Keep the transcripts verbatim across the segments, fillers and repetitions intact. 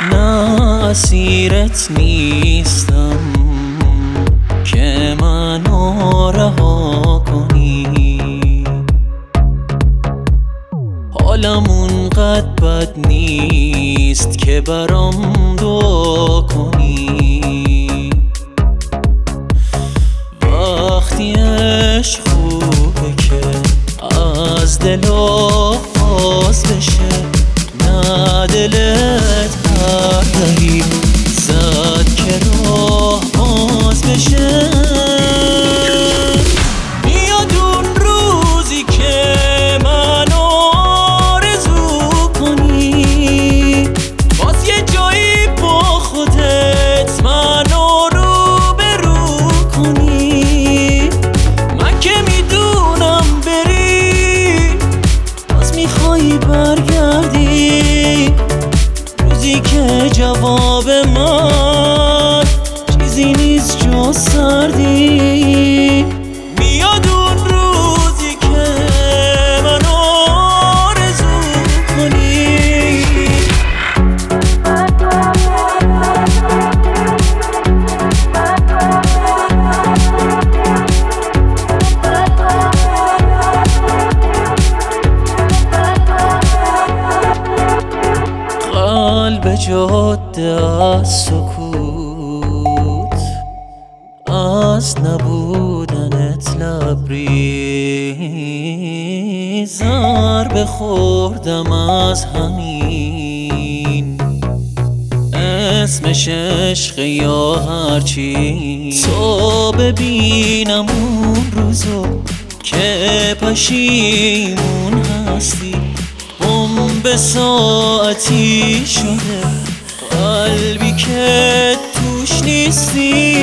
نه اسیرت نیستم که منو رها کنی، حالم اونقدر بد نیست که برام دعا کنی. وقتی عشق خوبه که از دل آغاز بشه، نه دلت هر دری زد که راه باز بشه. میاد اون روزی که منو آرزو کنی، باز یه جایی با خودت منو روبرو کنی. من که میدونم بری باز میخوایی برگردی، روزی که جواب من چیزی نیست جز سردی. میاد اون روزی که منو آرزو کنی. قلب جاده از سکوت، از نبودنت لبریز، ضربه خوردم از همین اسمش عشق یا هرچی. تو ببینم اون روزو که پشیمون هستی، به ساعتی شده قلبی که توش نیستی.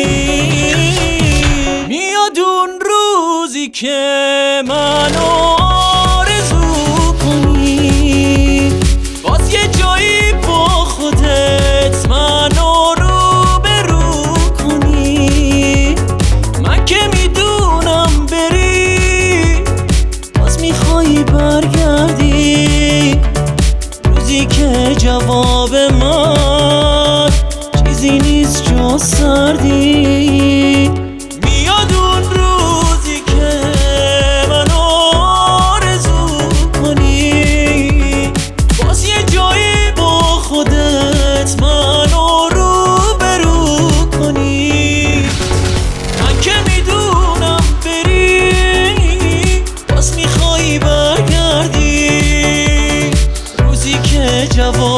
میاد اون روزی که منو آرزو کنی، باز یه جایی با خودت منو روبرو کنی. من که میدونم بری باز میخوایی برگردی، روزی که جواب من چیزی نیست جز سردی. میاد اون روزی که منو آرزو کنی، باز یه جایی با خودت منو روبرو کنی. من که میدونم بری باز میخوایی برگردی، روزی که جواب